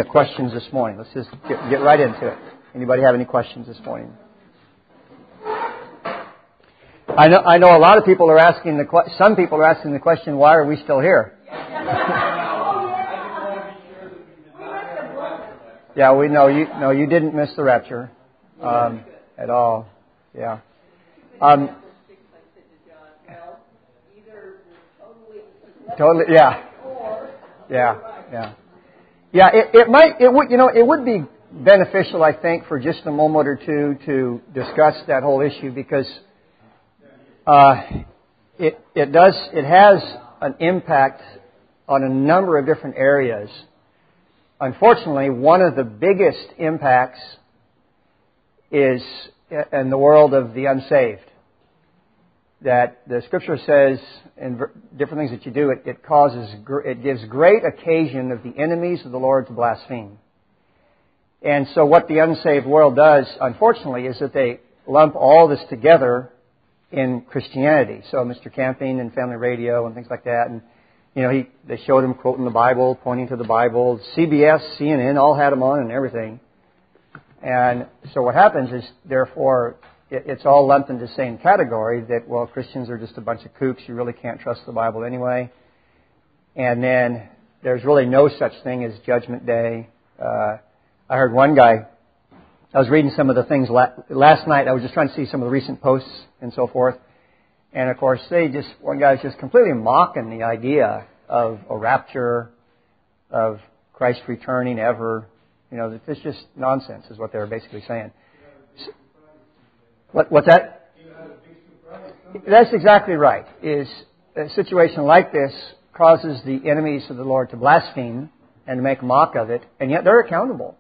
The questions this morning. Let's just get right into it. Anybody have any questions this morning? I know a lot of people are asking some people are asking the question, why are we still here? Yeah, we know you. No, you didn't miss the rapture at all. Yeah. Totally. Yeah. Yeah. Yeah. Yeah. It would be beneficial, I think, for just a moment or two to discuss that whole issue, because it has an impact on a number of different areas. Unfortunately, one of the biggest impacts is in the world of the unsaved. That the Scripture says in different things that you do, it gives great occasion of the enemies of the Lord to blaspheme. And so what the unsaved world does, unfortunately, is that they lump all this together in Christianity. So Mr. Camping and Family Radio and things like that, and they showed him quoting the Bible, pointing to the Bible. CBS, CNN, all had him on and everything. And so what happens is, therefore, it's all lumped into the same category that, well, Christians are just a bunch of kooks. You really can't trust the Bible anyway. And then there's really no such thing as Judgment Day. I heard one guy, I was reading some of the things last night. I was just trying to see some of the recent posts and so forth. And of course, one guy was just completely mocking the idea of a rapture, of Christ returning ever. It's just nonsense, is what they were basically saying. What's that? That's exactly right. Is a situation like this causes the enemies of the Lord to blaspheme and to make mock of it, and yet they're accountable.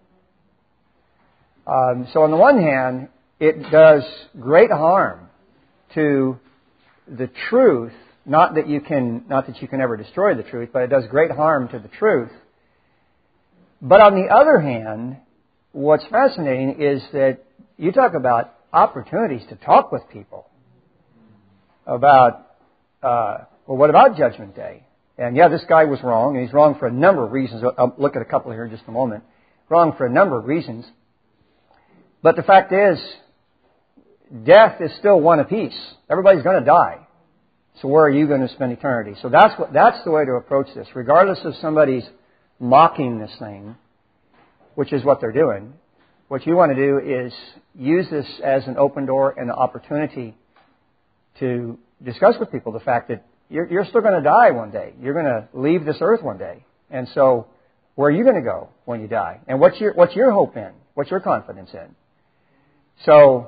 So on the one hand, it does great harm to the truth. Not that you can ever destroy the truth, but it does great harm to the truth. But on the other hand, what's fascinating is that you talk about opportunities to talk with people about, what about Judgment Day? And yeah, this guy was wrong, and he's wrong for a number of reasons. I'll look at a couple here in just a moment. Wrong for a number of reasons. But the fact is, death is still one apiece. Everybody's going to die. So where are you going to spend eternity? So that's the way to approach this. Regardless of somebody's mocking this thing, which is what they're doing, what you want to do is use this as an open door and an opportunity to discuss with people the fact that you're still going to die one day. You're going to leave this earth one day. And so where are you going to go when you die? And what's your hope in? What's your confidence in? So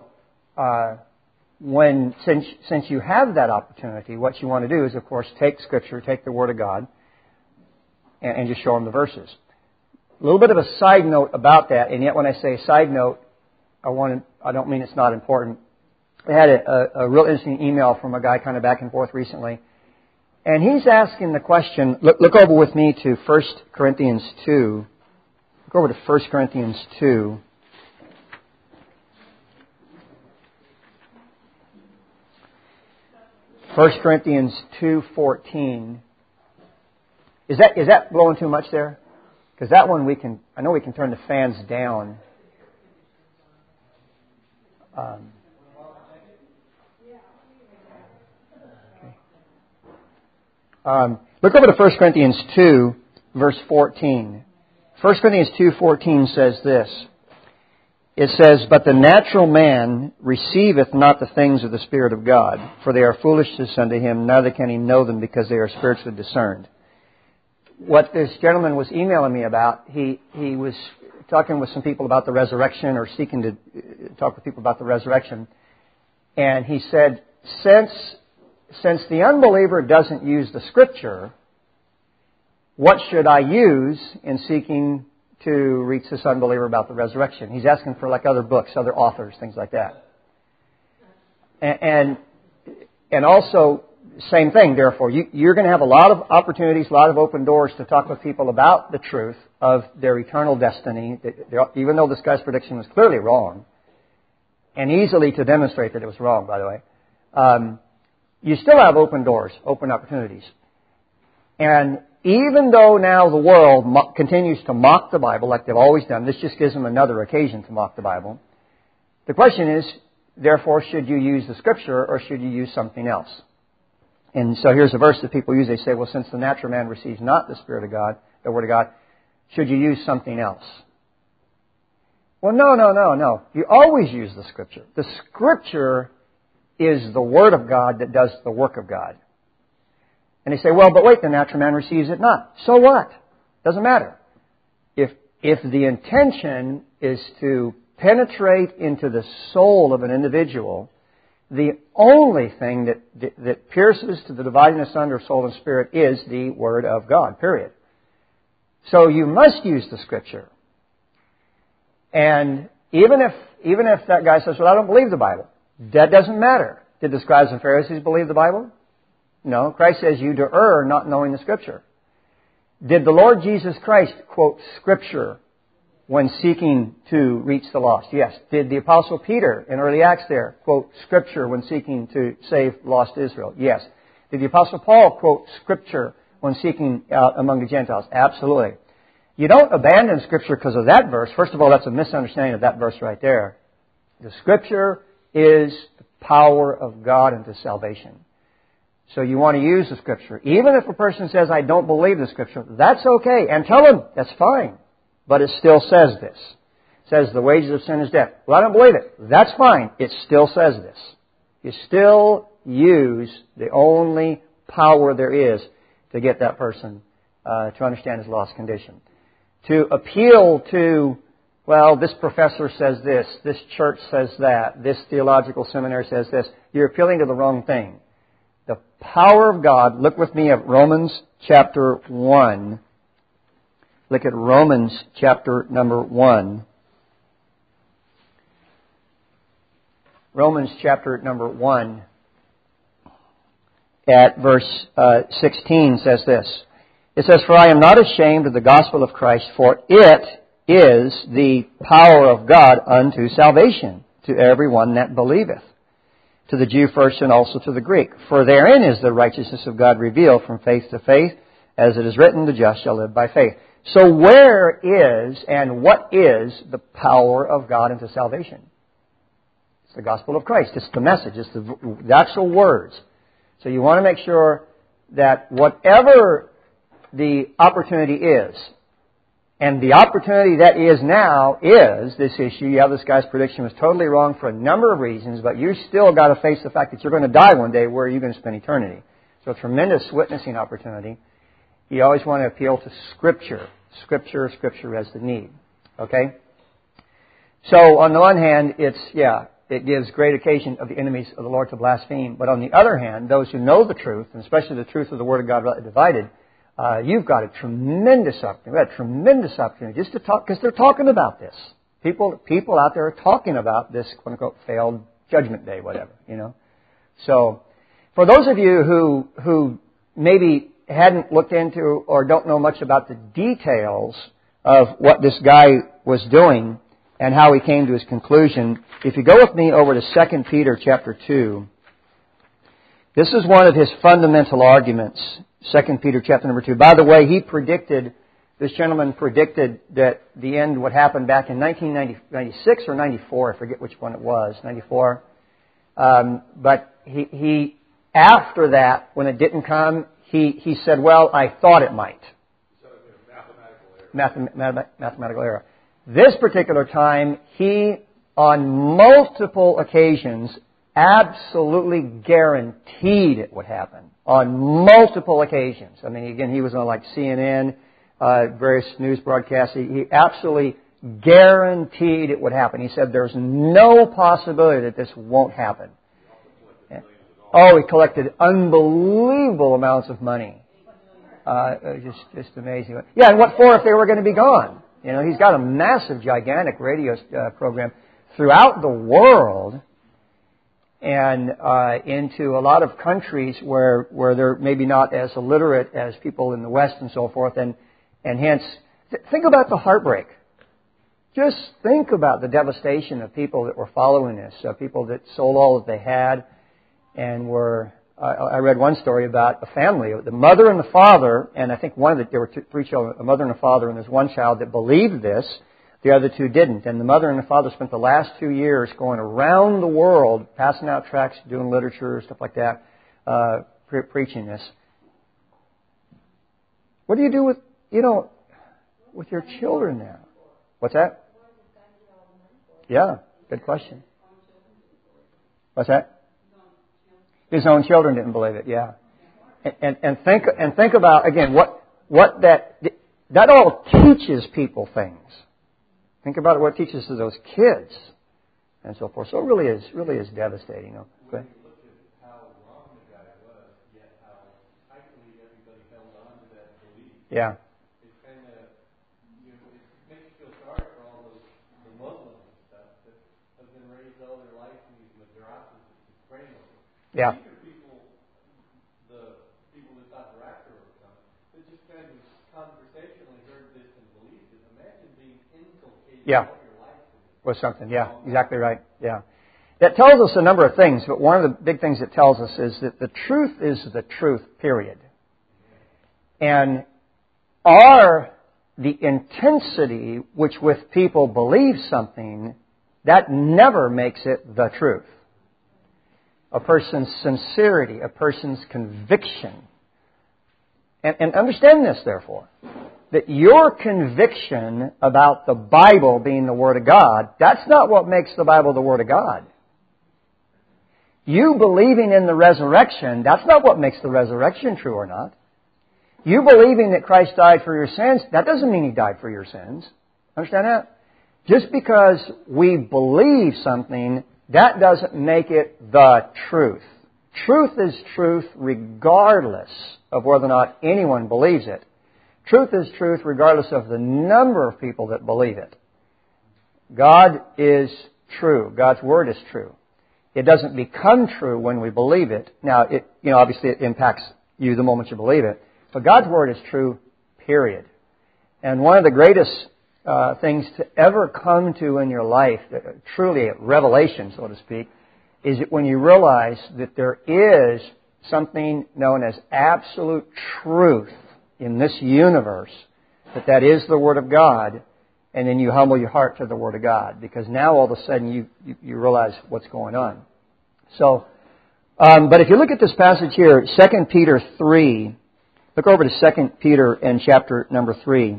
since you have that opportunity, what you want to do is, of course, take Scripture, take the Word of God, and just show them the verses. A little bit of a side note about that, and yet when I say side note, I don't mean it's not important. I had a real interesting email from a guy kind of back and forth recently, and he's asking the question. Look over with me to 1 Corinthians 2. Look over to 1 Corinthians 2. First Corinthians 2:14. Is that blowing too much there? Because that one I know we can turn the fans down. Look over to 1 Corinthians 2, verse 14. 1 Corinthians 2:14 says this. It says, "But the natural man receiveth not the things of the Spirit of God, for they are foolishness unto him, neither can he know them because they are spiritually discerned." What this gentleman was emailing me about, he was talking with some people about the resurrection, or seeking to talk with people about the resurrection. And he said, since the unbeliever doesn't use the Scripture, what should I use in seeking to reach this unbeliever about the resurrection? He's asking for like other books, other authors, things like that. And also, same thing, therefore. You're going to have a lot of opportunities, a lot of open doors to talk with people about the truth of their eternal destiny, even though this guy's prediction was clearly wrong, and easily to demonstrate that it was wrong, by the way. You still have open doors, open opportunities. And even though now the world continues to mock the Bible like they've always done, this just gives them another occasion to mock the Bible. The question is, therefore, should you use the Scripture or should you use something else? And so here's a verse that people use. They say, well, since the natural man receives not the Spirit of God, the Word of God, should you use something else? Well, no. You always use the Scripture. The Scripture is the Word of God that does the work of God. And they say, well, but wait, the natural man receives it not. So what? Doesn't matter. If the intention is to penetrate into the soul of an individual, the only thing that pierces to the dividing asunder of soul and spirit is the Word of God, period. So you must use the Scripture. And even if that guy says, well, I don't believe the Bible, that doesn't matter. Did the scribes and Pharisees believe the Bible? No. Christ says you do err not knowing the Scripture. Did the Lord Jesus Christ quote Scripture when seeking to reach the lost? Yes. Did the Apostle Peter in early Acts there quote Scripture when seeking to save lost Israel? Yes. Did the Apostle Paul quote Scripture when seeking out among the Gentiles? Absolutely. You don't abandon Scripture because of that verse. First of all, that's a misunderstanding of that verse right there. The Scripture is the power of God unto salvation. So you want to use the Scripture. Even if a person says, I don't believe the Scripture, that's okay. And tell them, that's fine. But it still says this. It says the wages of sin is death. Well, I don't believe it. That's fine. It still says this. You still use the only power there is to get that person to understand his lost condition. To appeal to, well, this professor says this church says that, this theological seminary says this, you're appealing to the wrong thing. The power of God, look with me at Romans chapter 1. Look at Romans chapter number 1. Romans chapter number 1 at verse 16 says this. It says, for I am not ashamed of the gospel of Christ, for it is the power of God unto salvation to everyone that believeth, to the Jew first and also to the Greek. For therein is the righteousness of God revealed from faith to faith, as it is written, the just shall live by faith. So where is and what is the power of God unto salvation? It's the gospel of Christ. It's the message. It's the actual words. So you want to make sure that whatever the opportunity is, and the opportunity that is now is this issue. Yeah, this guy's prediction was totally wrong for a number of reasons, but you still got to face the fact that you're going to die one day. Where are you going to spend eternity? So a tremendous witnessing opportunity. You always want to appeal to Scripture. Scripture as the need. Okay? So on the one hand, it gives great occasion of the enemies of the Lord to blaspheme. But on the other hand, those who know the truth, and especially the truth of the Word of God rightly divided, you've got a tremendous opportunity. We've got a tremendous opportunity just to talk, because they're talking about this. People out there are talking about this, quote unquote, failed judgment day, whatever, you know. So, for those of you who maybe hadn't looked into or don't know much about the details of what this guy was doing and how he came to his conclusion, if you go with me over to 2 Peter chapter 2, this is one of his fundamental arguments. 2 Peter chapter number 2. By the way, this gentleman predicted that the end would happen back in 1996 or 94. I forget which one it was, 94. But he after that, when it didn't come, he said, well, I thought it might. Mathematical error. This particular time, he, on multiple occasions, absolutely guaranteed it would happen. On multiple occasions. I mean, again, he was on like CNN, various news broadcasts. He absolutely guaranteed it would happen. He said there's no possibility that this won't happen. Oh, he collected unbelievable amounts of money. Just amazing. Yeah, and what for if they were going to be gone? You know, he's got a massive, gigantic radio program throughout the world and into a lot of countries where they're maybe not as illiterate as people in the West and so forth. And hence, think about the heartbreak. Just think about the devastation of people that were following this, people that sold all that they had and were I read one story about a family, the mother and the father, and I think there were three children, a mother and a father, and there's one child that believed this, the other two didn't. And the mother and the father spent the last 2 years going around the world, passing out tracts, doing literature, stuff like that, preaching this. What do you do with your children now? What's that? Yeah, good question. What's that? His own children didn't believe it. Yeah, and think about again what that all teaches people things. Think about what it teaches to those kids and so forth. So it really is devastating. Okay. Yeah. Yeah. The people that thought they're after that just kind of conversationally heard this and believed it. Imagine being inculcated all your life. Was something, yeah. Exactly right. Yeah. That tells us a number of things, but one of the big things it tells us is that the truth is the truth, period. And the intensity which with people believe something, that never makes it the truth. A person's sincerity, a person's conviction. And understand this, therefore, that your conviction about the Bible being the Word of God, that's not what makes the Bible the Word of God. You believing in the resurrection, that's not what makes the resurrection true or not. You believing that Christ died for your sins, that doesn't mean He died for your sins. Understand that? Just because we believe something, that doesn't make it the truth. Truth is truth regardless of whether or not anyone believes it. Truth is truth regardless of the number of people that believe it. God is true. God's Word is true. It doesn't become true when we believe it. Now, obviously it impacts you the moment you believe it. But God's Word is true, period. And one of the greatest things to ever come to in your life, truly a revelation, so to speak, is when you realize that there is something known as absolute truth in this universe, that is the Word of God, and then you humble your heart to the Word of God, because now all of a sudden you realize what's going on. So, but if you look at this passage here, 2 Peter 3, look over to 2 Peter in chapter number 3.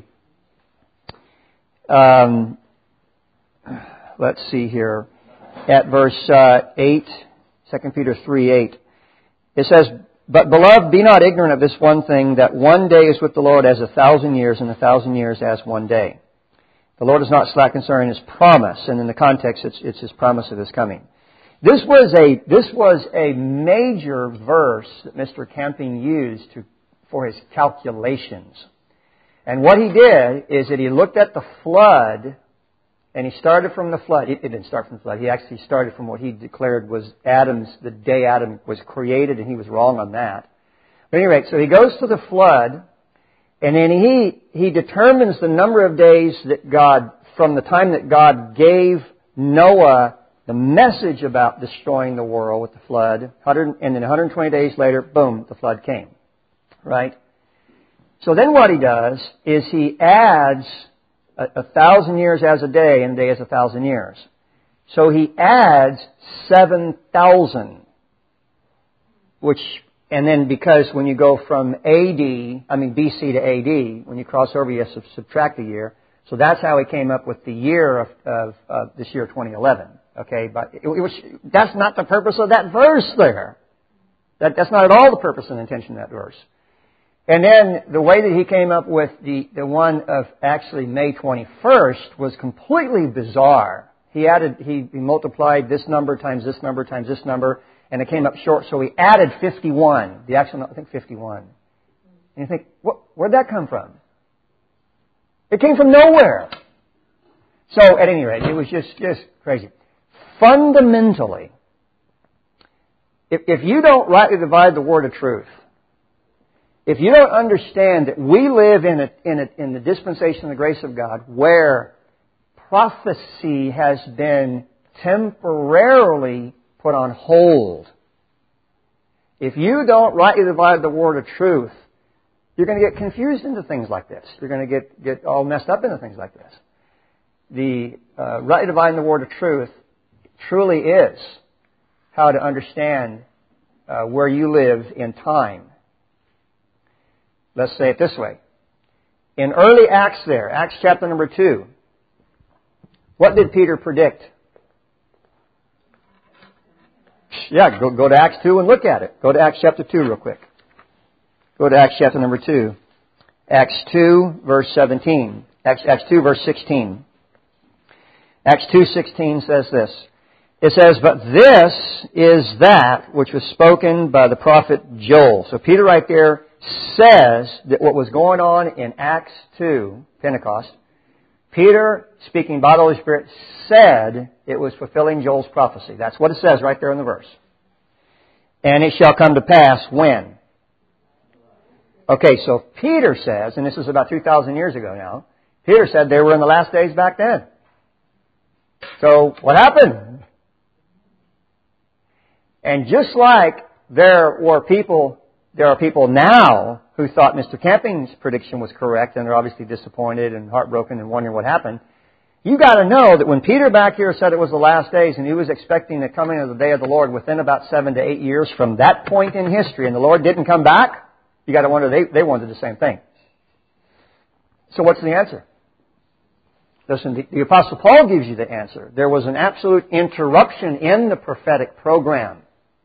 Let's see here. At verse 8, 2 Peter 3:8, it says, "But beloved, be not ignorant of this one thing, that one day is with the Lord as 1,000 years, and 1,000 years as one day. The Lord is not slack concerning His promise," and in the context, it's His promise of His coming. This was a major verse that Mr. Camping used for his calculations. And what he did is that he looked at the flood, and he started from the flood. He didn't start from the flood. He actually started from what he declared was the day Adam was created, and he was wrong on that. But anyway, so he goes to the flood, and then he determines the number of days that God, from the time that God gave Noah the message about destroying the world with the flood, and then 120 days later, boom, the flood came. Right? So then what he does is he adds 1,000 years as a day, and a day as 1,000 years. So he adds 7,000, and then because when you go from BC to AD, when you cross over, you have to subtract a year. So that's how he came up with the year of this year, 2011. Okay, but that's not the purpose of that verse there. That's not at all the purpose and intention of that verse. And then the way that he came up with the one of actually May 21st was completely bizarre. He multiplied this number times this number times this number, and it came up short, so he added 51. The actual, I think 51. And you think, where'd that come from? It came from nowhere. So at any rate, it was just crazy. Fundamentally, if you don't rightly divide the word of truth, if you don't understand that we live in the dispensation of the grace of God, where prophecy has been temporarily put on hold, If you don't rightly divide the word of truth, you're going to get confused into things like this. You're going to get all messed up into things like this. The rightly dividing the word of truth truly is how to understand where you live in time. Let's say it this way. In early Acts there, Acts chapter number 2, what did Peter predict? Yeah, go to Acts 2 and look at it. Go to Acts chapter 2 real quick. Go to Acts chapter number 2. Acts 2 verse 17. Acts 2 verse 16. Acts 2:16 says this. It says, "But this is that which was spoken by the prophet Joel." So Peter right there says that what was going on in Acts 2, Pentecost, Peter, speaking by the Holy Spirit, said it was fulfilling Joel's prophecy. That's what it says right there in the verse. And it shall come to pass when? Okay, so Peter says, and this is about 2,000 years ago now, Peter said they were in the last days back then. So what happened? And just like there are people now who thought Mr. Camping's prediction was correct, and they're obviously disappointed and heartbroken and wondering what happened. You got to know that when Peter back here said it was the last days, and he was expecting the coming of the day of the Lord within about 7 to 8 years from that point in history, and the Lord didn't come back, you got to wonder they wanted the same thing. So what's the answer? Listen, the Apostle Paul gives you the answer. There was an absolute interruption in the prophetic program.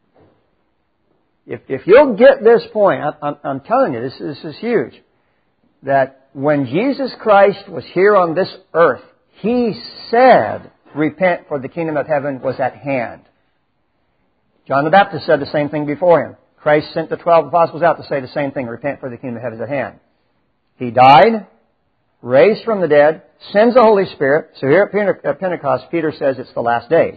If you'll get this point, I'm telling you, this is huge. That when Jesus Christ was here on this earth, He said, "Repent, for the kingdom of heaven was at hand." John the Baptist said the same thing before him. Christ sent the 12 apostles out to say the same thing, "Repent, for the kingdom of heaven is at hand." He died, raised from the dead, sends the Holy Spirit. So here at Pentecost, Peter says it's the last days.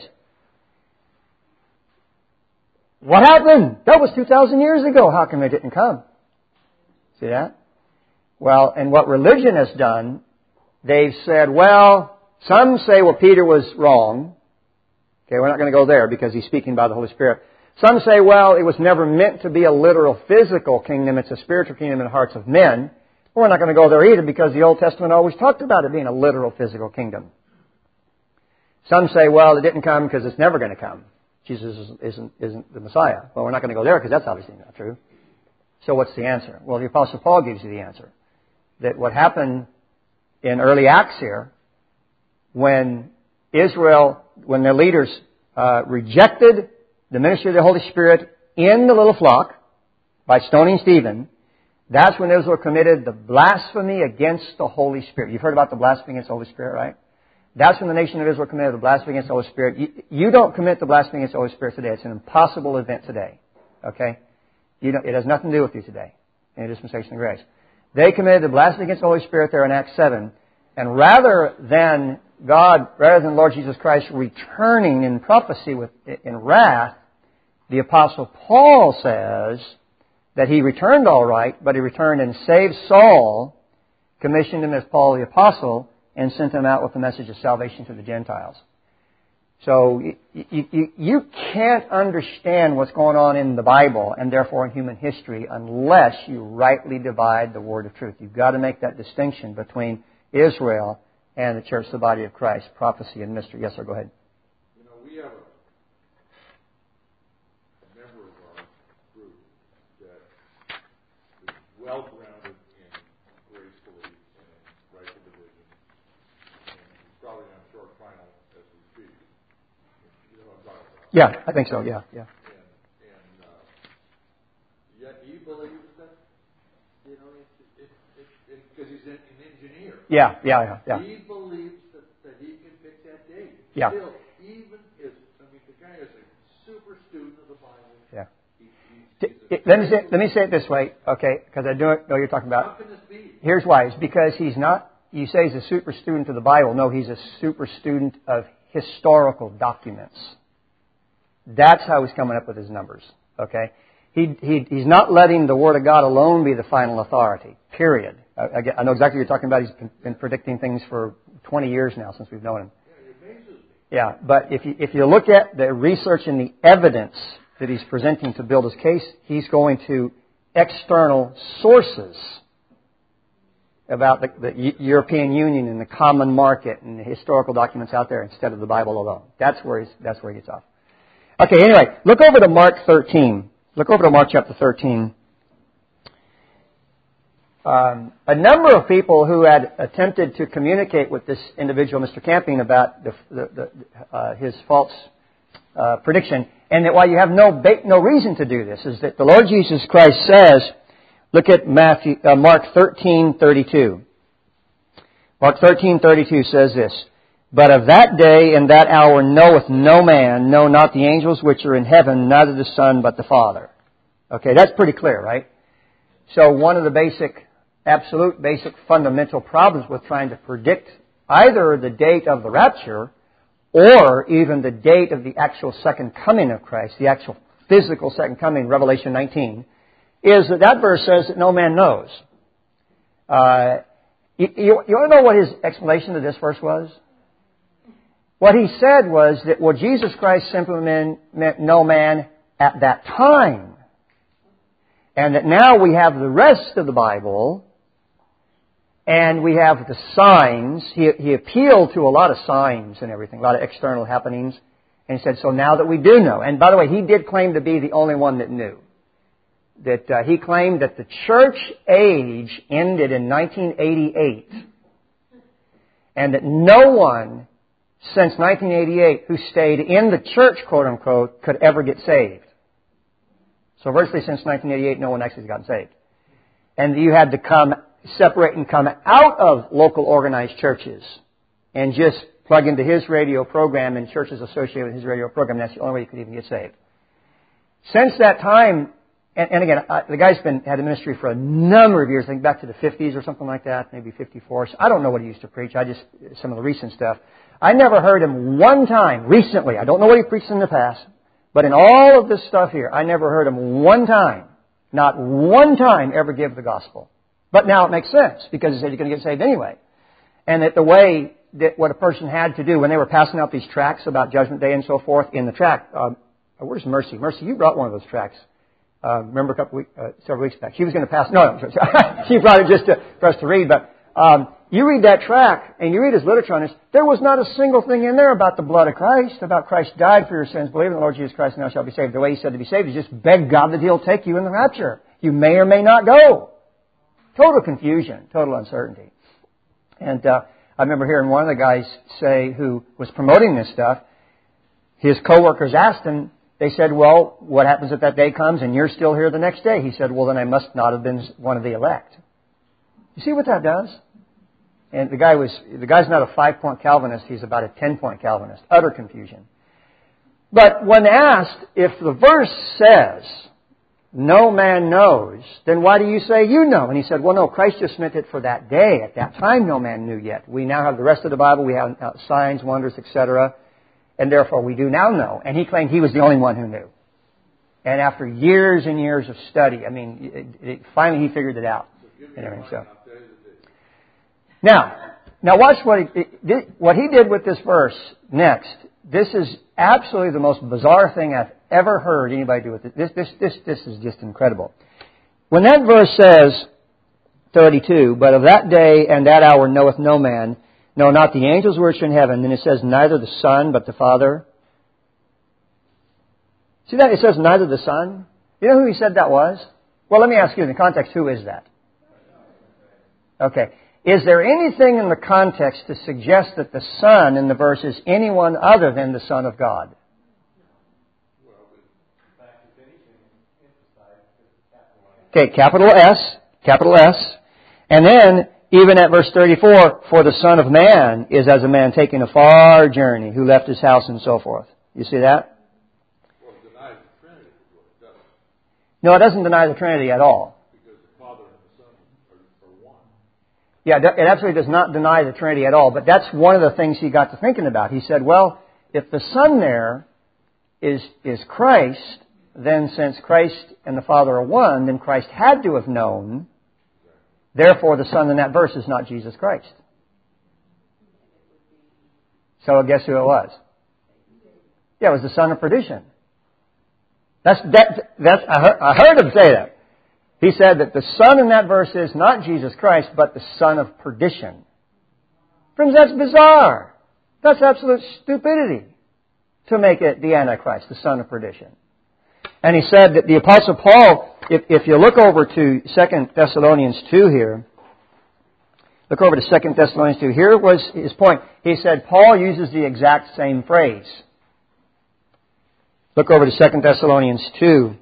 What happened? That was 2,000 years ago. How come it didn't come? See that? Well, and what religion has done, they've said, well, some say, well, Peter was wrong. Okay, we're not going to go there because he's speaking by the Holy Spirit. Some say, well, it was never meant to be a literal physical kingdom. It's a spiritual kingdom in the hearts of men. Well, we're not going to go there either because the Old Testament always talked about it being a literal physical kingdom. Some say, well, it didn't come because it's never going to come. Jesus isn't the Messiah. Well, we're not going to go there because that's obviously not true. So what's the answer? Well, the Apostle Paul gives you the answer. That what happened in early Acts here, when their leaders rejected the ministry of the Holy Spirit in the little flock by stoning Stephen, that's when Israel committed the blasphemy against the Holy Spirit. You've heard about the blasphemy against the Holy Spirit, right? That's when the nation of Israel committed the blasphemy against the Holy Spirit. You don't commit the blasphemy against the Holy Spirit today. It's an impossible event today. Okay? It has nothing to do with you today in the dispensation of grace. They committed the blasphemy against the Holy Spirit there in Acts 7. And rather than Lord Jesus Christ returning in prophecy in wrath, the Apostle Paul says that he returned all right, but he returned and saved Saul, commissioned him as Paul the Apostle, and sent him out with the message of salvation to the Gentiles. So you can't understand what's going on in the Bible and therefore in human history unless you rightly divide the word of truth. You've got to make that distinction between Israel and the church, the body of Christ, prophecy and mystery. Yes, sir, go ahead. You know, we have a member of our group that is well-grounded in grace belief and rightful division, and he's probably on short final as we speak. You know what I'm talking about? Yeah, I think so, yeah. And yet he believes that, you know, because he's an engineer. Yeah. He believes that he can pick that date. Yeah. Still, even if, the guy is a super student of the Bible. Yeah. Let me say it this way, okay, because I do know what you're talking about. How can this be? Here's why. It's because he's not, you say he's a super student of the Bible. No, he's a super student of historical documents. That's how he's coming up with his numbers, okay? He's not letting the Word of God alone be the final authority, period. I know exactly what you're talking about. He's been predicting things for 20 years now since we've known him. Yeah, it amazes me. Yeah, but if you look at the research and the evidence that he's presenting to build his case, he's going to external sources about the European Union and the common market and the historical documents out there instead of the Bible alone. That's where he gets off. Okay, anyway, look over to Mark 13. Look over to Mark chapter 13. A number of people who had attempted to communicate with this individual, Mr. Camping, about his false prediction, and that why you have no reason to do this is that the Lord Jesus Christ says, look at Mark 13:32. Mark 13:32 says this, "But of that day and that hour knoweth no man, no, not the angels which are in heaven, neither the Son, but the Father." Okay, that's pretty clear, right? So one of the absolute basic fundamental problems with trying to predict either the date of the rapture or even the date of the actual second coming of Christ, the actual physical second coming, Revelation 19, is that verse says that no man knows. You want to know what his explanation of this verse was? What he said was that, well, Jesus Christ simply meant no man at that time. And that now we have the rest of the Bible, and we have the signs. He appealed to a lot of signs and everything, a lot of external happenings. And he said, so now that we do know. And by the way, he did claim to be the only one that knew. That he claimed that the church age ended in 1988. And that no one since 1988 who stayed in the church, quote unquote, could ever get saved. So virtually since 1988, no one actually has gotten saved. And you had to separate and come out of local organized churches and just plug into his radio program and churches associated with his radio program. That's the only way you could even get saved. Since that time, and again, the guy's had a ministry for a number of years, I think back to the 50s or something like that, maybe 54. So I don't know what he used to preach. Some of the recent stuff. I never heard him one time recently. I don't know what he preached in the past. But in all of this stuff here, I never heard him one time, not one time, ever give the gospel. But now it makes sense, because he said you're going to get saved anyway. And that the way that what a person had to do when they were passing out these tracts about Judgment Day and so forth, in the tract, where's Mercy? Mercy, you brought one of those tracts. Remember several weeks back. She was going to pass, no, she brought it just for us to read, but you read that tract, and you read his literature on this, there was not a single thing in there about the blood of Christ, about Christ died for your sins, believe in the Lord Jesus Christ, and thou shalt be saved. The way he said to be saved is just beg God that He'll take you in the rapture. You may or may not go. Total confusion, total uncertainty. And I remember hearing one of the guys say, who was promoting this stuff, his coworkers asked him, they said, well, what happens if that day comes and you're still here the next day? He said, well, then I must not have been one of the elect. You see what that does? And the guy's not a 5-point Calvinist, he's about a 10-point Calvinist. Utter confusion. But when asked if the verse says, no man knows, then why do you say you know? And he said, well, no, Christ just meant it for that day. At that time, no man knew yet. We now have the rest of the Bible. We have signs, wonders, etc. And therefore, we do now know. And he claimed he was the only one who knew. And after years and years of study, finally he figured it out. And everything. So. Now watch what he did with this verse next. This is absolutely the most bizarre thing I've ever heard anybody do with it. This is just incredible. When that verse says, 32, but of that day and that hour knoweth no man, no, not the angels which are in heaven, then it says neither the Son but the Father. See that? It says neither the Son. You know who he said that was? Well, let me ask you in the context, who is that? Okay. Is there anything in the context to suggest that the Son in the verse is anyone other than the Son of God? Okay, capital S. And then, even at verse 34, for the Son of Man is as a man taking a far journey, who left his house and so forth. You see that? Well, it denies the Trinity, is what it does. No, it doesn't deny the Trinity at all. Because the Father and the Son are one. Yeah, it absolutely does not deny the Trinity at all. But that's one of the things he got to thinking about. He said, well, if the Son there is Christ, then since Christ and the Father are one, then Christ had to have known. Therefore, the Son in that verse is not Jesus Christ. So guess who it was? Yeah, it was the son of perdition. I heard him say that. He said that the son in that verse is not Jesus Christ, but the son of perdition. Friends, that's bizarre. That's absolute stupidity to make it the Antichrist, the son of perdition. And he said that the Apostle Paul, if you look over to 2 Thessalonians 2 here, look over to 2 Thessalonians 2. Here was his point. He said Paul uses the exact same phrase. Look over to 2 Thessalonians 2.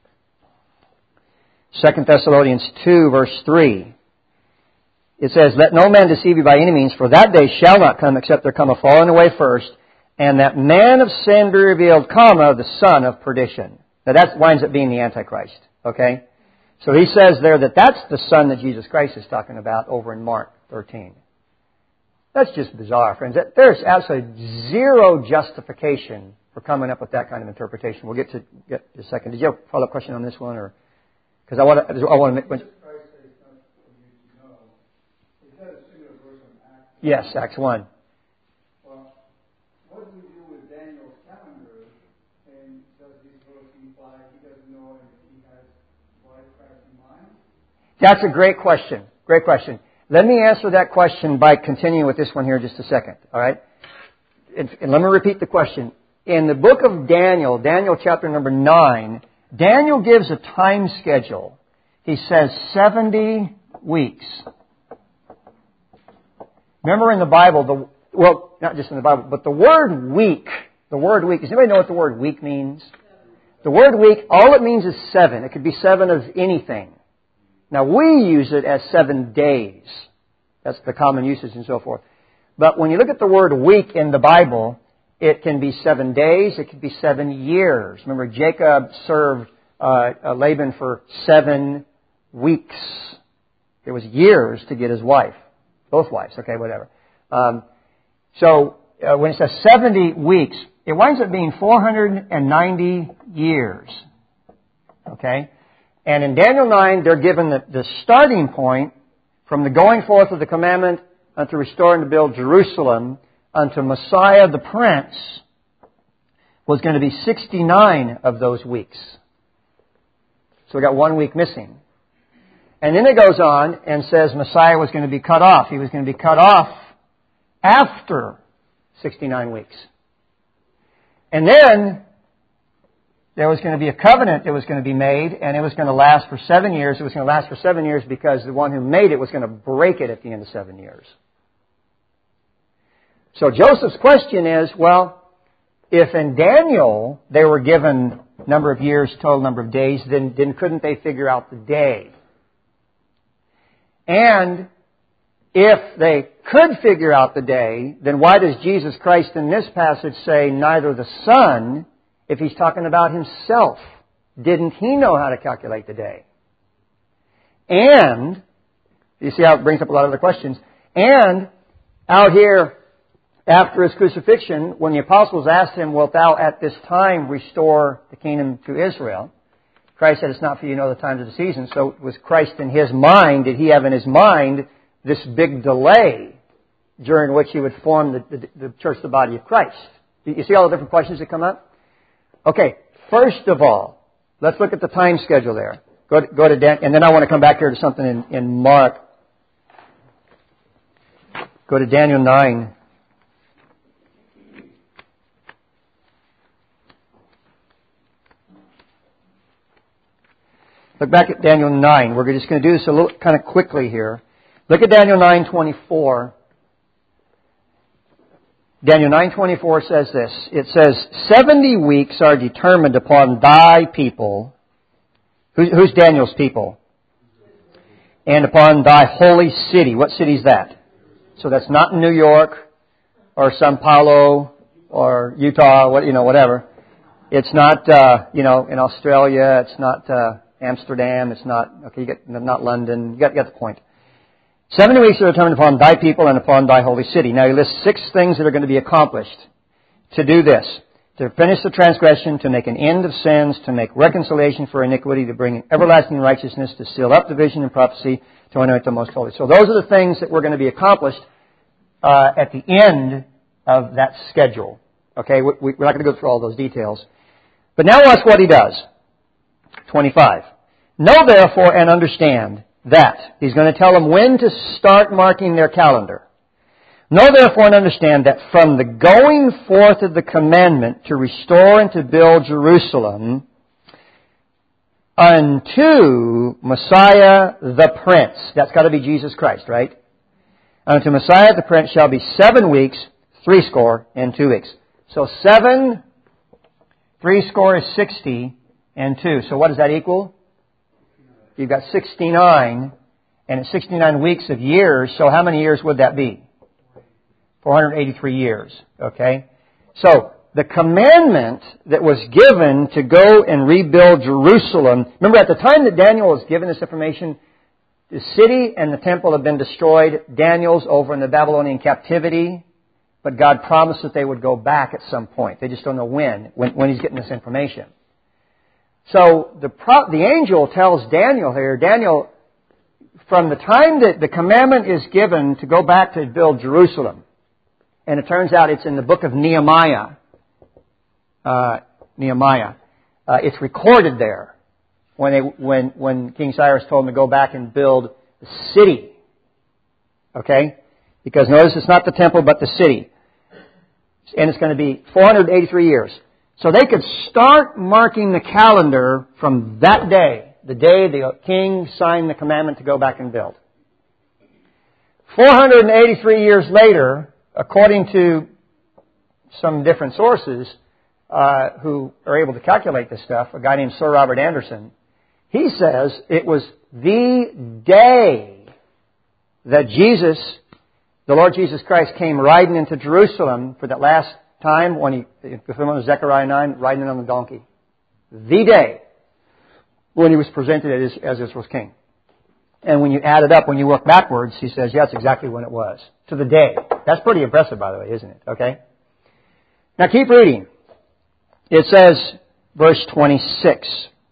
2 Thessalonians 2, verse 3. It says, "Let no man deceive you by any means, for that day shall not come except there come a falling away first, and that man of sin be revealed, the son of perdition." Now that winds up being the Antichrist. Okay? So he says there that that's the son that Jesus Christ is talking about over in Mark 13. That's just bizarre, friends. There's absolutely zero justification for coming up with that kind of interpretation. We'll get to in a second. Did you have a follow-up question on this one, or because I want to make. Yes, Acts 1. Well, what do we do with Daniel's calendar? And does this verse imply he doesn't know if he has what Christ in mind? That's a great question. Great question. Let me answer that question by continuing with this one here just a second. All right? And let me repeat the question. In the book of Daniel, Daniel chapter number 9, Daniel gives a time schedule. He says 70 weeks. Remember in the Bible, not just in the Bible, but the word week, does anybody know what the word week means? The word week, all it means is 7. It could be 7 of anything. Now we use it as 7 days. That's the common usage and so forth. But when you look at the word week in the Bible, it can be 7 days, it could be 7 years. Remember, Jacob served Laban for 7 weeks. It was years to get his wife. Both wives, okay, whatever. So when it says 70 weeks, it winds up being 490 years. Okay? And in Daniel 9, they're given the starting point from the going forth of the commandment unto restore and to build Jerusalem unto Messiah the Prince was going to be 69 of those weeks. So we got 1 week missing. And then it goes on and says Messiah was going to be cut off. He was going to be cut off after 69 weeks. And then there was going to be a covenant that was going to be made, and it was going to last for 7 years. It was going to last for 7 years because the one who made it was going to break it at the end of 7 years. So Joseph's question is, well, if in Daniel they were given number of years, total number of days, then couldn't they figure out the day? And if they could figure out the day, then why does Jesus Christ in this passage say neither the Son, if He's talking about Himself? Didn't He know how to calculate the day? And, you see how it brings up a lot of other questions, and out here after His crucifixion, when the apostles asked Him, wilt Thou at this time restore the kingdom to Israel? Christ said, it's not for you to know the times of the season. So was Christ in His mind, did He have in His mind this big delay during which He would form the church, the body of Christ? You see all the different questions that come up? Okay, first of all, let's look at the time schedule there. Go to Dan, and then I want to come back here to something in Mark. Go to Daniel 9. Look back at Daniel 9. We're just going to do this a little kind of quickly here. Look at Daniel 9:24. Daniel 9:24 says this. It says, 70 weeks are determined upon thy people. Who's Daniel's people? And upon thy holy city. What city is that? So that's not in New York or Sao Paulo or Utah, whatever. It's not, in Australia. It's not Amsterdam. It's not, not London. You got the point. 70 weeks are determined upon thy people and upon thy holy city. Now he lists 6 things that are going to be accomplished to do this. To finish the transgression, to make an end of sins, to make reconciliation for iniquity, to bring in everlasting righteousness, to seal up the vision and prophecy, to anoint the most holy. So those are the things that were going to be accomplished at the end of that schedule. Okay, we're not going to go through all those details. But now watch what he does. 25. Know therefore and understand that. He's going to tell them when to start marking their calendar. Know therefore and understand that from the going forth of the commandment to restore and to build Jerusalem unto Messiah the Prince. That's got to be Jesus Christ, right? Unto Messiah the Prince shall be 7 weeks, 62 weeks. So 7, 60 is 60, and 2. So what does that equal? You've got 69, and it's 69 weeks of years, so how many years would that be? 483 years, okay? So, the commandment that was given to go and rebuild Jerusalem, remember at the time that Daniel was given this information, the city and the temple have been destroyed. Daniel's over in the Babylonian captivity, but God promised that they would go back at some point. They just don't know when he's getting this information. So the angel tells Daniel here, Daniel, from the time that the commandment is given to go back to build Jerusalem, and it turns out it's in the book of Nehemiah. It's recorded there when King Cyrus told him to go back and build the city. Okay? Because notice it's not the temple but the city. And it's going to be 483 years. So they could start marking the calendar from that day, the day the king signed the commandment to go back and build. 483 years later, according to some different sources who are able to calculate this stuff, a guy named Sir Robert Anderson, he says it was the day that Jesus, the Lord Jesus Christ, came riding into Jerusalem for that last time when he fulfilled Zechariah 9, riding on the donkey. The day when he was presented as Israel's king. And when you add it up, when you work backwards, he says, yeah, that's exactly when it was. To the day. That's pretty impressive, by the way, isn't it? Okay? Now keep reading. It says, verse 26.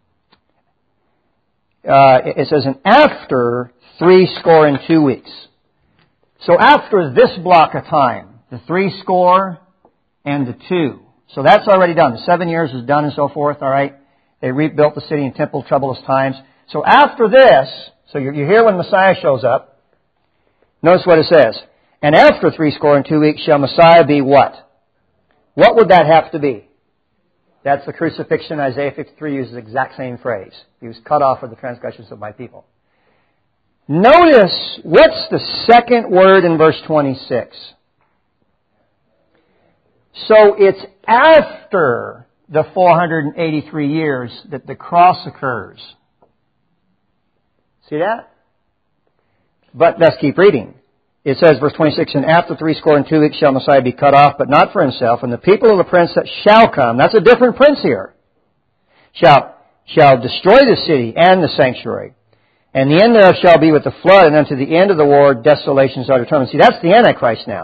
It says, and after 62 weeks. So after this block of time, the 62 and the 2. So that's already done. The 7 years is done and so forth, all right? They rebuilt the city and temple troublous times. So after this, so you hear when Messiah shows up. Notice what it says. And after 62 weeks shall Messiah be what? What would that have to be? That's the crucifixion. Isaiah 53 uses the exact same phrase. He was cut off for the transgressions of my people. Notice, what's the second word in verse 26? So it's after the 483 years that the cross occurs. See that? But let's keep reading. It says, verse 26, and after 62 weeks shall Messiah be cut off, but not for himself, and the people of the prince that shall come, that's a different prince here, shall destroy the city and the sanctuary. And the end thereof shall be with the flood, and unto the end of the war desolations are determined. See, that's the Antichrist now.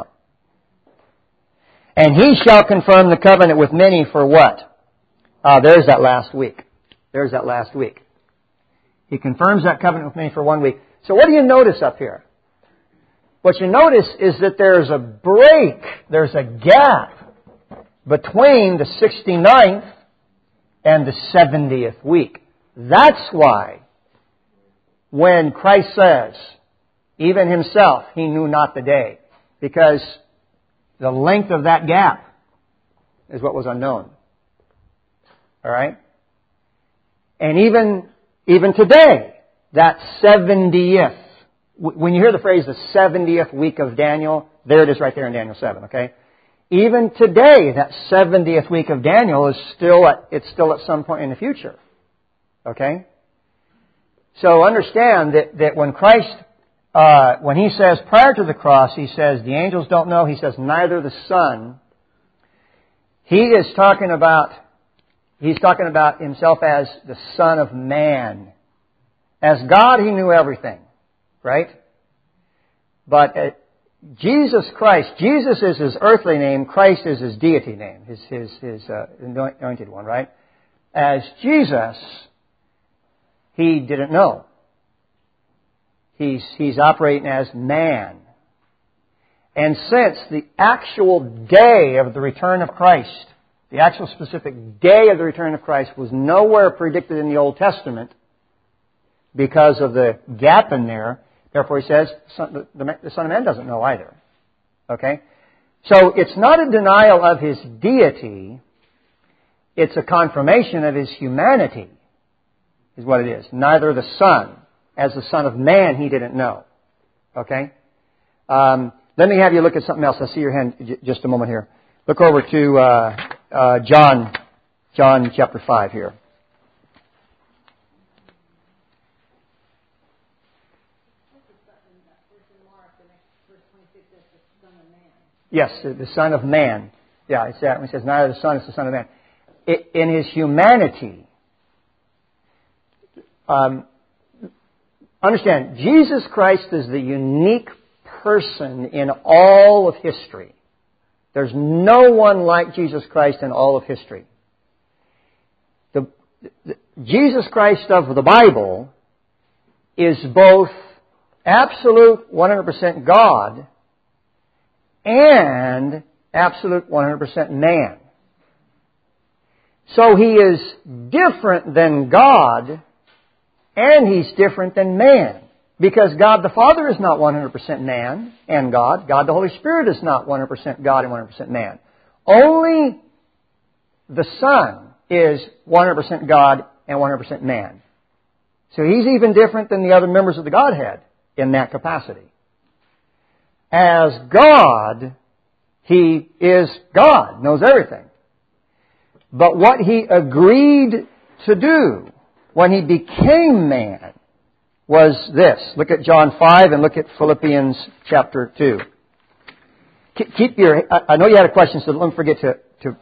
And he shall confirm the covenant with many for what? There's that last week. There's that last week. He confirms that covenant with many for 1 week. So what do you notice up here? What you notice is that there's a break, there's a gap between the 69th and the 70th week. That's why when Christ says, even himself, he knew not the day, because the length of that gap is what was unknown. All right? And even today, that 70th, when you hear the phrase the 70th week of Daniel, there it is right there in Daniel 7, okay? Even today, that 70th week of Daniel is still at some point in the future. Okay? So understand that when Christ, when he says prior to the cross, he says the angels don't know, he says neither the Son. He's talking about himself as the Son of Man. As God, he knew everything. Right? But Jesus Christ, Jesus is his earthly name, Christ is his deity name, his anointed one, right? As Jesus, he didn't know. He's operating as man. And since the actual day of the return of Christ The actual specific day of the return of Christ was nowhere predicted in the Old Testament because of the gap in there. Therefore, he says the Son of Man doesn't know either. Okay? So it's not a denial of His deity. It's a confirmation of His humanity, is what it is. Neither the Son, as the Son of Man, He didn't know. Okay? Let me have you look at something else. I see your hand just a moment here. Look over to John chapter 5 here. Yes, the Son of Man. Yeah, it's that. When he says neither the Son, it's the Son of Man. In His humanity, understand, Jesus Christ is the unique person in all of history. There's no one like Jesus Christ in all of history. The Jesus Christ of the Bible is both absolute 100% God and absolute 100% man. So He is different than God, and He's different than man. Because God the Father is not 100% man and God. God the Holy Spirit is not 100% God and 100% man. Only the Son is 100% God and 100% man. So He's even different than the other members of the Godhead in that capacity. As God, He is God, knows everything. But what He agreed to do when He became man was this. Look at John 5 and look at Philippians chapter 2. I know you had a question, so don't forget to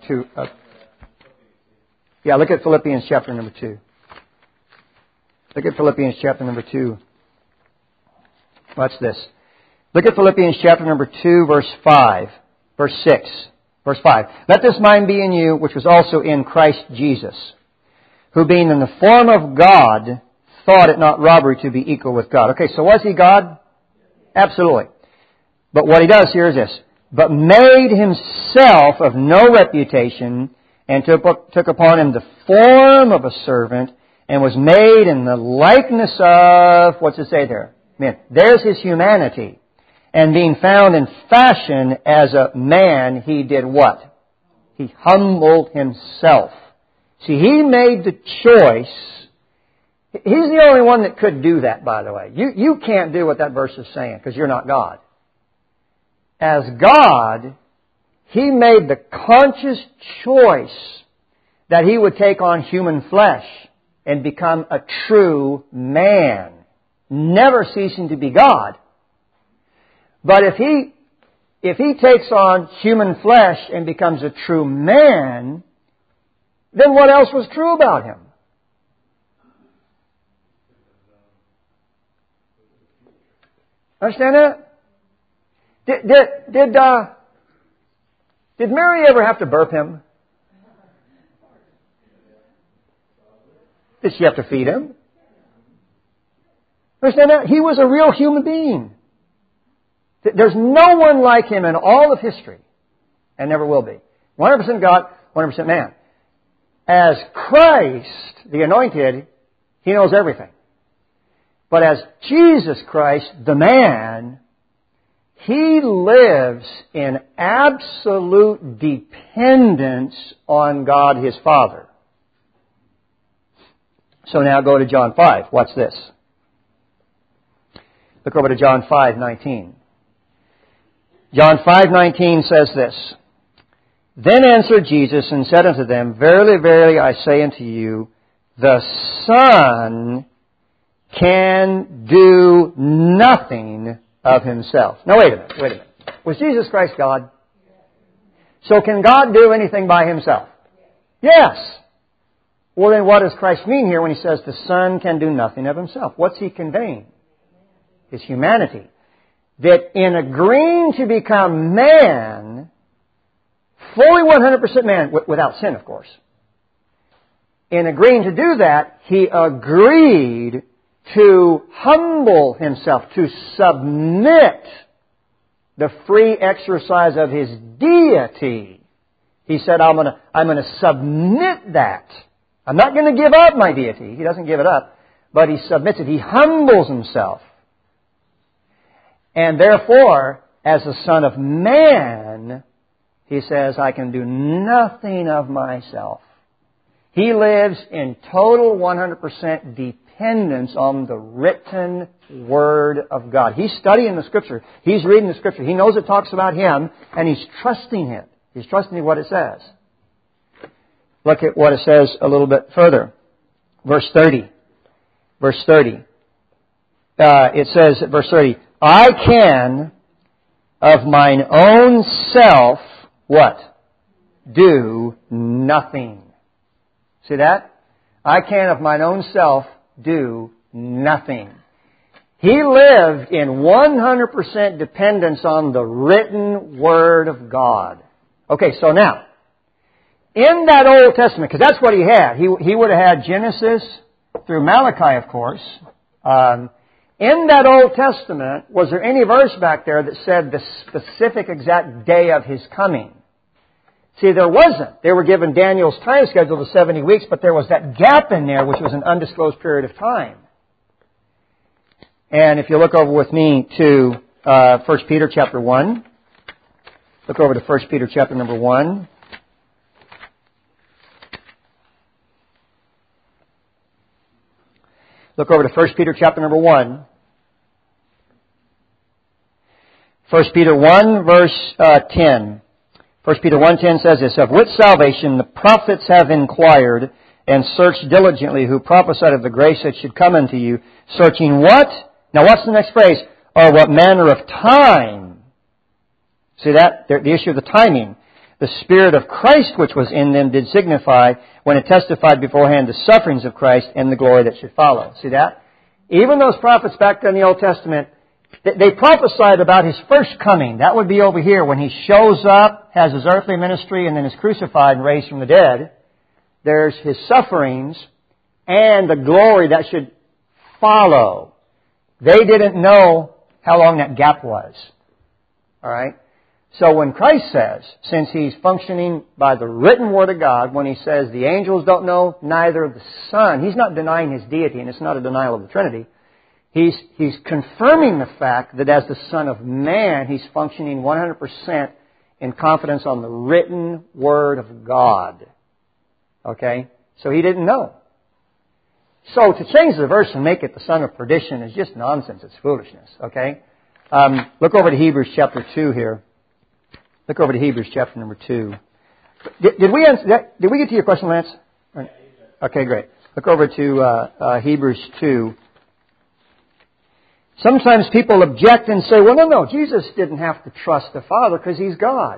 look at Philippians chapter number 2. Look at Philippians chapter number 2. Watch this. Look at Philippians chapter number 2, verse 5. Verse 6. Verse 5. Let this mind be in you, which was also in Christ Jesus, who being in the form of God, thought it not robbery to be equal with God. Okay, so was He God? Absolutely. But what He does here is this. But made Himself of no reputation, and took upon Him the form of a servant, and was made in the likeness of, what's it say there? Man, there's His humanity. And being found in fashion as a man, He did what? He humbled Himself. See, He made the choice. He's the only one that could do that, by the way. You can't do what that verse is saying because you're not God. As God, He made the conscious choice that He would take on human flesh and become a true man, never ceasing to be God. But if He takes on human flesh and becomes a true man, then what else was true about Him? Understand that? Did Mary ever have to burp Him? Did she have to feed Him? Understand that? He was a real human being. There's no one like Him in all of history, and never will be. 100% God, 100% man. As Christ, the Anointed, He knows everything. But as Jesus Christ, the man, He lives in absolute dependence on God His Father. So now go to John 5. Watch this. Look over to John 5:19. John 5:19 says this. Then answered Jesus and said unto them, Verily, verily, I say unto you, the Son can do nothing of Himself. Now wait a minute. Was Jesus Christ God? So can God do anything by Himself? Yes. Well then what does Christ mean here when He says the Son can do nothing of Himself? What's He conveying? His humanity. That in agreeing to become man, fully 100% man, without sin of course, in agreeing to do that, He agreed to humble Himself, to submit the free exercise of His deity He said, I'm going to submit that. I'm not going to give up my deity. He doesn't give it up, but He submits it. He humbles Himself. And therefore, as the Son of Man, He says, I can do nothing of myself. He lives in total 100% dependence on the written Word of God. He's studying the Scripture. He's reading the Scripture. He knows it talks about Him, and He's trusting it. He's trusting what it says. Look at what it says a little bit further. Verse 30. Verse 30. It says, verse 30, I can of mine own self, what? Do nothing. See that? I can of mine own self do nothing. He lived in 100% dependence on the written Word of God. Okay, so now, in that Old Testament, because that's what he had. He would have had Genesis through Malachi, of course. In that Old Testament, was there any verse back there that said the specific exact day of His coming? See, there wasn't. They were given Daniel's time schedule of 70 weeks, but there was that gap in there, which was an undisclosed period of time. And if you look over with me to 1 Peter chapter 1, look over to 1 Peter chapter number 1. Look over to 1 Peter chapter number 1. 1 Peter 1 verse 10. 1 Peter 1:10 says this, of which salvation the prophets have inquired and searched diligently, who prophesied of the grace that should come unto you, searching what? Now what's the next phrase? Or what manner of time? See that? The issue of the timing. The Spirit of Christ which was in them did signify when it testified beforehand the sufferings of Christ and the glory that should follow. See that? Even those prophets back there in the Old Testament, they prophesied about His first coming. That would be over here when He shows up, has His earthly ministry, and then is crucified and raised from the dead. There's His sufferings and the glory that should follow. They didn't know how long that gap was. All right? So when Christ says, since He's functioning by the written Word of God, when He says the angels don't know, neither the Son, He's not denying His deity, and it's not a denial of the Trinity. He's confirming the fact that as the Son of Man, He's functioning 100% in confidence on the written Word of God. Okay? So He didn't know. So to change the verse and make it the son of perdition is just nonsense. It's foolishness. Okay? Look over to Hebrews chapter 2 here. Look over to Hebrews chapter number 2. Did we get to your question, Lance? Okay, great. Look over to Hebrews 2. Sometimes people object and say, well, no, Jesus didn't have to trust the Father because He's God.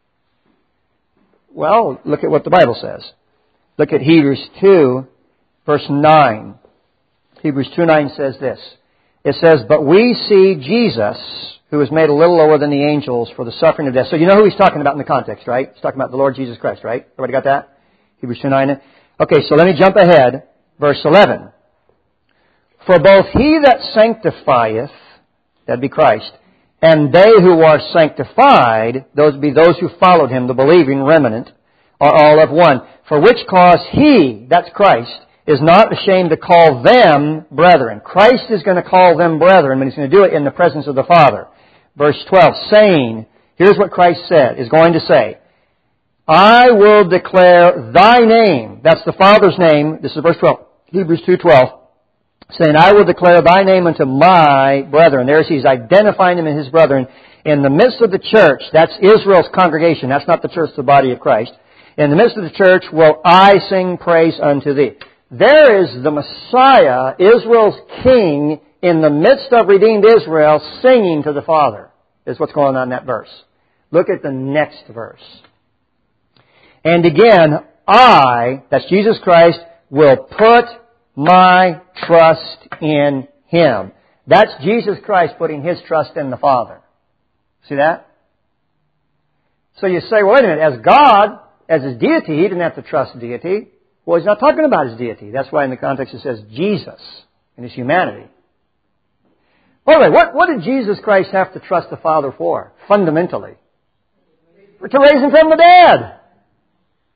Well, look at what the Bible says. Look at Hebrews 2, verse 9. Hebrews 2:9 says this. It says, but we see Jesus, who was made a little lower than the angels for the suffering of death. So you know who he's talking about in the context, right? He's talking about the Lord Jesus Christ, right? Everybody got that? Hebrews 2:9. Okay, so let me jump ahead. Verse 11. For both He that sanctifieth, that'd be Christ, and they who are sanctified, those be those who followed Him, the believing remnant, are all of one. For which cause He, that's Christ, is not ashamed to call them brethren. Christ is going to call them brethren, but He's going to do it in the presence of the Father. Verse 12, saying, here's what Christ is going to say, I will declare Thy name, that's the Father's name, this is verse 12, Hebrews 2:12, saying, I will declare Thy name unto my brethren. There's He's identifying them as His brethren. In the midst of the church, that's Israel's congregation, that's not the church, the body of Christ. In the midst of the church will I sing praise unto Thee. There is the Messiah, Israel's King, in the midst of redeemed Israel, singing to the Father, is what's going on in that verse. Look at the next verse. And again, I, that's Jesus Christ, will put my trust in Him. That's Jesus Christ putting His trust in the Father. See that? So you say, well, wait a minute, as God, as His deity, He didn't have to trust deity. Well, He's not talking about His deity. That's why in the context it says Jesus in His humanity. By the way, what did Jesus Christ have to trust the Father for, fundamentally? To raise Him from the dead.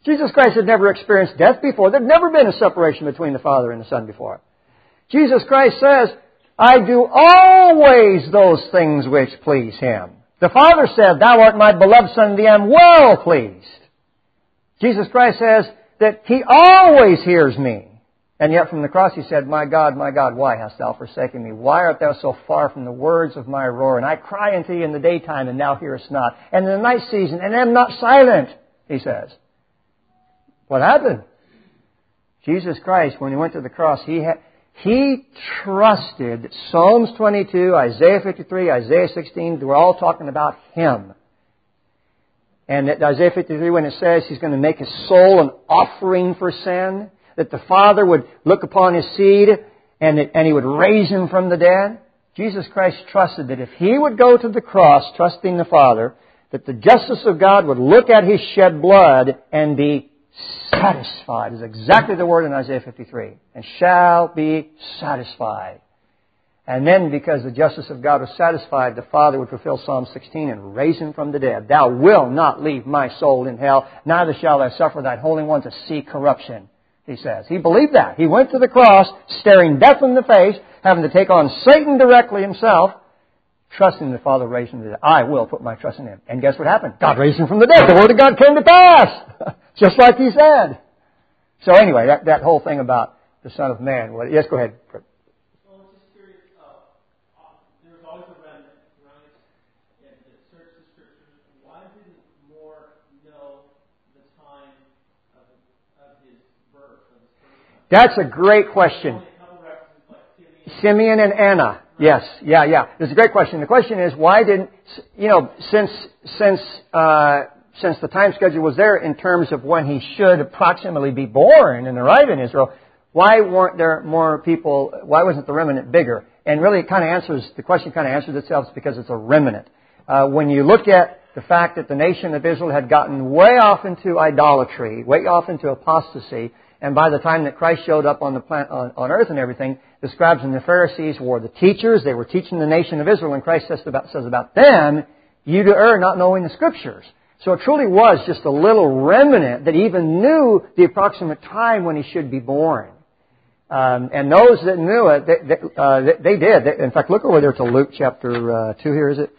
Jesus Christ had never experienced death before. There had never been a separation between the Father and the Son before. Jesus Christ says, I do always those things which please Him. The Father said, Thou art my beloved Son, thee I am well pleased. Jesus Christ says that He always hears me. And yet from the cross He said, my God, why hast Thou forsaken me? Why art Thou so far from the words of my roar? And I cry unto Thee in the daytime, and Thou hearest not. And in the night season, and am not silent, He says. What happened? Jesus Christ, when He went to the cross, He trusted that Psalms 22, Isaiah 53, Isaiah 16, they were all talking about Him. And that Isaiah 53, when it says He's going to make His soul an offering for sin, that the Father would look upon His seed and He would raise Him from the dead. Jesus Christ trusted that if He would go to the cross, trusting the Father, that the justice of God would look at His shed blood and be satisfied, is exactly the word in Isaiah 53. And shall be satisfied. And then, because the justice of God was satisfied, the Father would fulfill Psalm 16 and raise Him from the dead. Thou wilt not leave my soul in hell, neither shall thou suffer thine Holy One to see corruption, He says. He believed that. He went to the cross, staring death in the face, having to take on Satan directly Himself, trusting the Father raised Him from the dead. I will put my trust in Him. And guess what happened? God raised Him from the dead. The Word of God came to pass. Just like He said. So anyway, that whole thing about the Son of Man. Well, yes, go ahead. Well, I'm just curious. There's always a remnant, right? And that search the Scriptures. Why didn't more know the time of His birth, of His first time? That's a great question. Only a couple references like Simeon and Anna. Yes, yeah. It's a great question. The question is, why didn't, since the time schedule was there in terms of when He should approximately be born and arrive in Israel, why weren't there more people, why wasn't the remnant bigger? And really the question kind of answers itself because it's a remnant. When you look at the fact that the nation of Israel had gotten way off into idolatry, way off into apostasy, and by the time that Christ showed up on the planet, on earth and everything, the scribes and the Pharisees were the teachers. They were teaching the nation of Israel, and Christ says about them, you do err not knowing the Scriptures. So it truly was just a little remnant that even knew the approximate time when He should be born. And those that knew it, they did. In fact, look over there to Luke chapter 2 here, is it?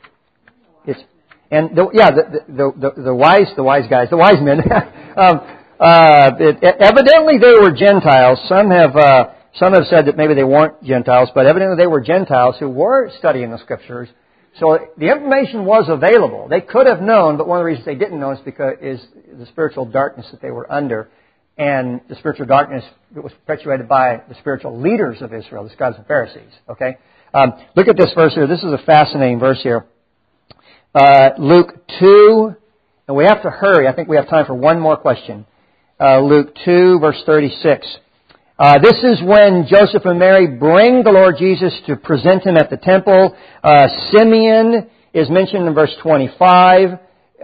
The wise guys, the wise men. Evidently they were Gentiles. Some have said that maybe they weren't Gentiles, but evidently they were Gentiles who were studying the Scriptures. So the information was available. They could have known, but one of the reasons they didn't know is the spiritual darkness that they were under. And the spiritual darkness was perpetuated by the spiritual leaders of Israel, the scribes and Pharisees. Okay? Look at this verse here. This is a fascinating verse here. Luke 2, and we have to hurry. I think we have time for one more question. Luke 2, verse 36. This is when Joseph and Mary bring the Lord Jesus to present Him at the temple. Simeon is mentioned in verse 25.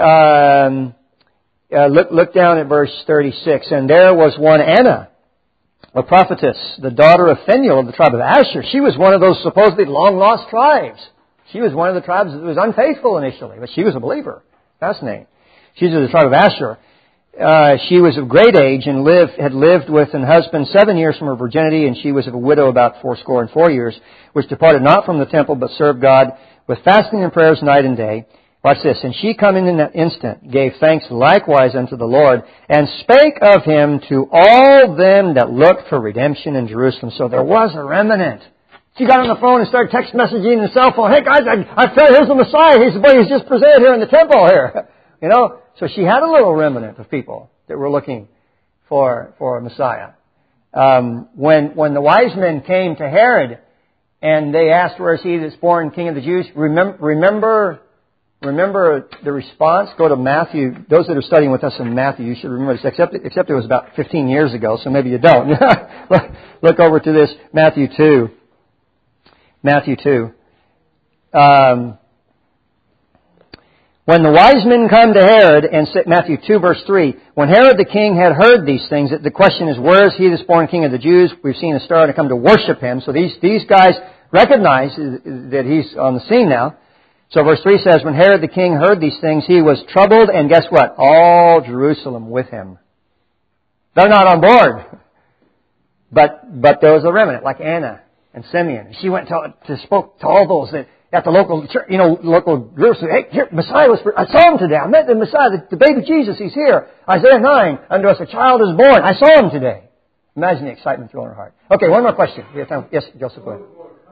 Look down at verse 36. And there was one Anna, a prophetess, the daughter of Phanuel of the tribe of Asher. She was one of those supposedly long-lost tribes. She was one of the tribes that was unfaithful initially, but she was a believer. Fascinating. She's of the tribe of Asher. She was of great age and had lived with an husband 7 years from her virginity, and she was of a widow about 84 years, which departed not from the temple, but served God with fasting and prayers night and day. Watch this. And she coming in that instant gave thanks likewise unto the Lord, and spake of Him to all them that looked for redemption in Jerusalem. So there was a remnant. She got on the phone and started text messaging the cell phone. Hey guys, I found here's the Messiah. He's just presented here in the temple here. So she had a little remnant of people that were looking for a Messiah. When the wise men came to Herod and they asked, where is he that's born King of the Jews? Remember the response? Go to Matthew. Those that are studying with us in Matthew, you should remember this, except it was about 15 years ago, so maybe you don't. Look over to this, Matthew 2. Matthew 2. When the wise men come to Herod, and Matthew 2 verse 3, when Herod the king had heard these things, the question is, where is he that's born King of the Jews? We've seen a star to come to worship Him. So these guys recognize that He's on the scene now. So verse 3 says, when Herod the king heard these things, he was troubled, and guess what? All Jerusalem with him. They're not on board. But there was a remnant, like Anna and Simeon. And she went to spoke to all those that at the local church, local groups. Hey, here, Messiah I saw him today. I met the Messiah, the baby Jesus. He's here. Isaiah 9, unto us a child is born. I saw him today. Imagine the excitement through her heart. Okay, one more question. We have time. Yes, Joseph, go ahead.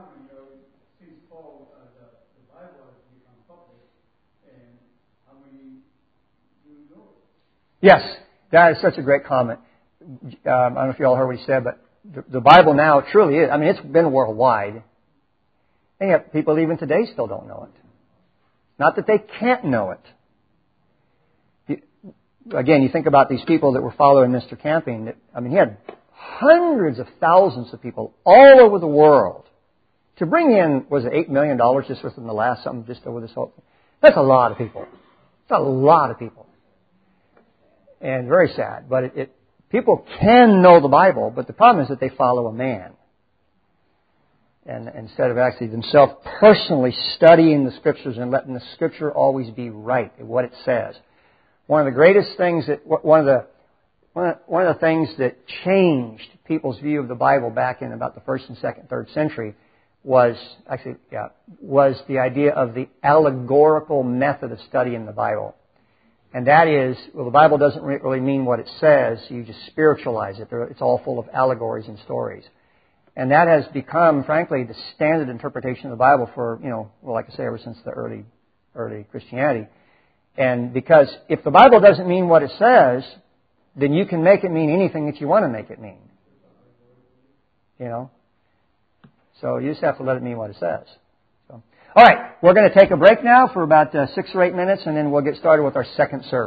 Yes, that is such a great comment. I don't know if you all heard what he said, but the Bible now truly is. I mean, it's been worldwide. And yet people even today still don't know it. Not that they can't know it. Again, you think about these people that were following Mr. Camping. He had hundreds of thousands of people all over the world. To bring in, was it $8 million just within the last something, just over this whole thing? That's a lot of people. It's a lot of people. And very sad. But people can know the Bible, but the problem is that they follow a man. And instead of actually themselves personally studying the Scriptures and letting the Scripture always be right in what it says. One of the greatest things one of the things that changed people's view of the Bible back in about the 1st and 2nd, 3rd century was the idea of the allegorical method of studying the Bible. And that is, the Bible doesn't really mean what it says. You just spiritualize it. It's all full of allegories and stories. And that has become, frankly, the standard interpretation of the Bible for, like I say, ever since the early Christianity. And because if the Bible doesn't mean what it says, then you can make it mean anything that you want to make it mean. So you just have to let it mean what it says. So, all right, we're going to take a break now for about 6 or 8 minutes, and then we'll get started with our second service.